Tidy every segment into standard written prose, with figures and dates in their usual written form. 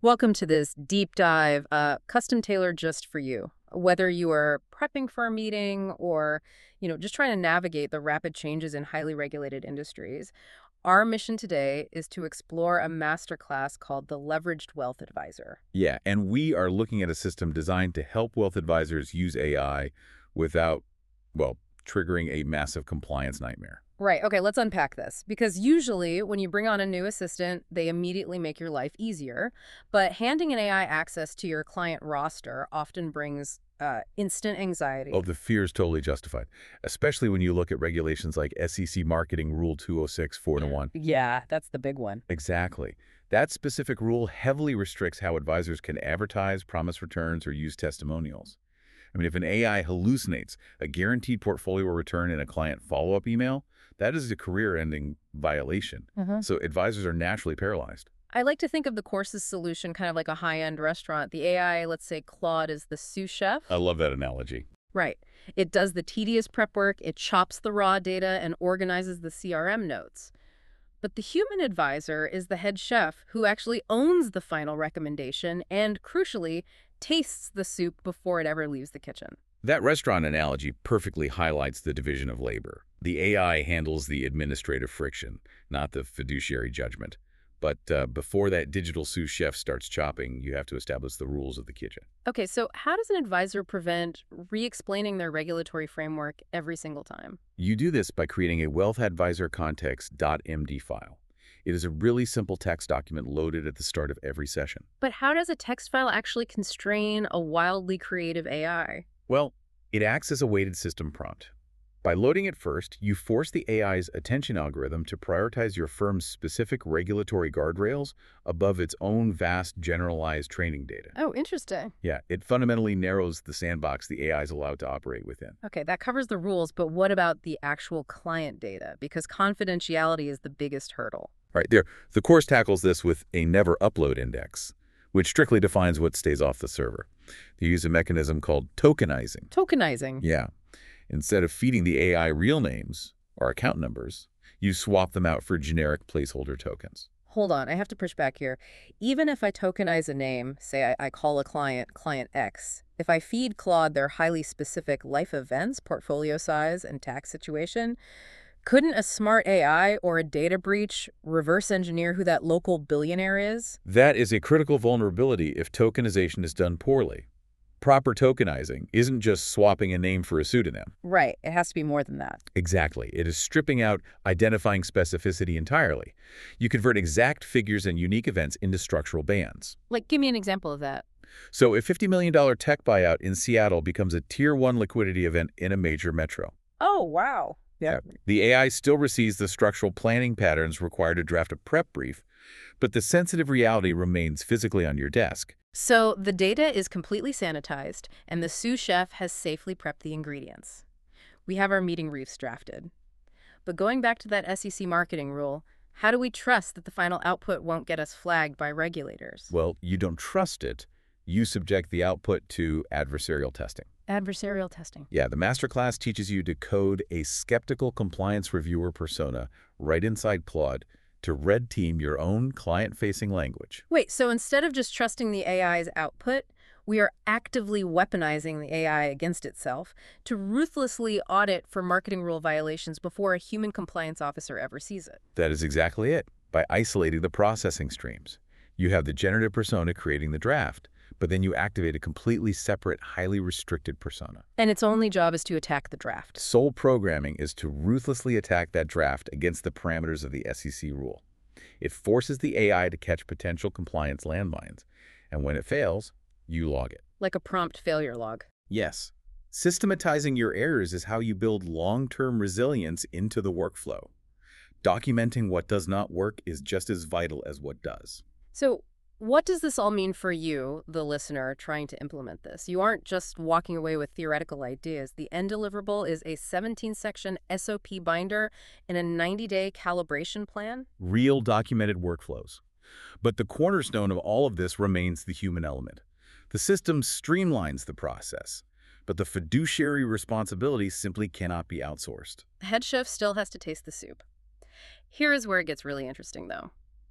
Welcome to this deep dive, custom tailored just for you. Whether you are prepping for a meeting or, just trying to navigate the rapid changes in highly regulated industries, our mission today is to explore a masterclass called the Leveraged Wealth Advisor. Yeah, and we are looking at a system designed to help wealth advisors use AI without, well, triggering a massive compliance nightmare. Right. Okay, let's unpack this. Because usually when you bring on a new assistant, they immediately make your life easier. But handing an AI access to your client roster often brings instant Oh, anxiety. the fear is totally justified, especially when you look at regulations like SEC Marketing Rule 206, 4 to 1. Yeah, that's the big one. Exactly. That specific rule heavily restricts how advisors can advertise, promise returns, or use testimonials. I mean, if an AI hallucinates a guaranteed portfolio return in a client follow-up email, that is a career-ending violation. So advisors are naturally paralyzed. I like to think of the courses solution kind of like a high-end restaurant. The AI, let's say Claude is the sous chef. I love that analogy. Right. It does the tedious prep work, it chops the raw data, and organizes the CRM notes. But the human advisor is the head chef who actually owns the final recommendation and, crucially, tastes the soup before it ever leaves the kitchen. That restaurant analogy perfectly highlights the division of labor. The AI handles the administrative friction, not the fiduciary judgment. But before that digital sous chef starts chopping, you have to establish the rules of the kitchen. Okay, so how does an advisor prevent re-explaining their regulatory framework every single time? You do this by creating a Wealth Advisor Context.md file. It is a really simple text document loaded at the start of every session. But how does a text file actually constrain a wildly creative AI? Well, it acts as a weighted system prompt. By loading it first, you force the AI's attention algorithm to prioritize your firm's specific regulatory guardrails above its own vast generalized training data. Oh, interesting. Yeah, it fundamentally narrows the sandbox the AI is allowed to operate within. Okay, that covers the rules, but what about the actual client data? Because confidentiality is the biggest hurdle. Right there, the course tackles this with a never upload index, which strictly defines what stays off the server. They use a mechanism called tokenizing. Tokenizing. Yeah. Instead of feeding the AI real names or account numbers, you swap them out for generic placeholder tokens. Hold on, I have to push back here. Even if I tokenize a name, say I call a client, client X, if I feed Claude their highly specific life events, portfolio size, and tax situation, couldn't a smart AI or a data breach reverse engineer who that local billionaire is? That is a critical vulnerability if tokenization is done poorly. Proper tokenizing isn't just swapping a name for a pseudonym. Right, it has to be more than that. Exactly. It is stripping out identifying specificity entirely. You convert exact figures and unique events into structural bands. Like, give me an example of that. So a $50 million tech buyout in Seattle becomes a Tier 1 liquidity event in a major metro. Oh, wow. Yeah. The AI still receives the structural planning patterns required to draft a prep brief, but the sensitive reality remains physically on your desk. So the data is completely sanitized, and the sous chef has safely prepped the ingredients. We have our meeting briefs drafted. But going back to that SEC marketing rule, how do we trust that the final output won't get us flagged by regulators? Well, you don't trust it. You subject the output to adversarial testing. Adversarial testing. Yeah, the masterclass teaches you to code a skeptical compliance reviewer persona right inside Claude to red team your own client-facing language. Wait, so instead of just trusting the AI's output, we are actively weaponizing the AI against itself to ruthlessly audit for marketing rule violations before a human compliance officer ever sees it. That is exactly it. By isolating the processing streams, you have the generative persona creating the draft, but then you activate a completely separate, highly restricted persona. And its only job is to attack the draft. Sole programming is to ruthlessly attack that draft against the parameters of the SEC rule. It forces the AI to catch potential compliance landmines, and when it fails, you log it. Like a prompt failure log. Yes. Systematizing your errors is how you build long-term resilience into the workflow. Documenting what does not work is just as vital as what does. So what does this all mean for you, the listener, trying to implement this? You aren't just walking away with theoretical ideas. The end deliverable is a 17-section SOP binder and a 90-day calibration plan. Real documented workflows. But the cornerstone of all of this remains the human element. The system streamlines the process, but the fiduciary responsibility simply cannot be outsourced. The head chef still has to taste the soup. Here is where it gets really interesting, though.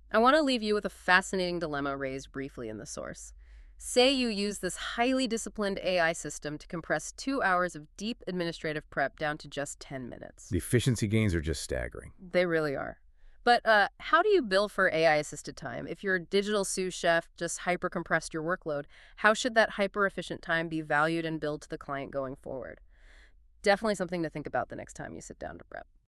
I want to leave you with a fascinating dilemma raised briefly in the source. Say you use this highly disciplined AI system to compress 2 hours of deep administrative prep down to just 10 minutes. The efficiency gains are just staggering. They really are. But how do you bill for AI-assisted time? If your digital sous chef just hyper-compressed your workload, how should that hyper-efficient time be valued and billed to the client going forward? Definitely something to think about the next time you sit down to prep.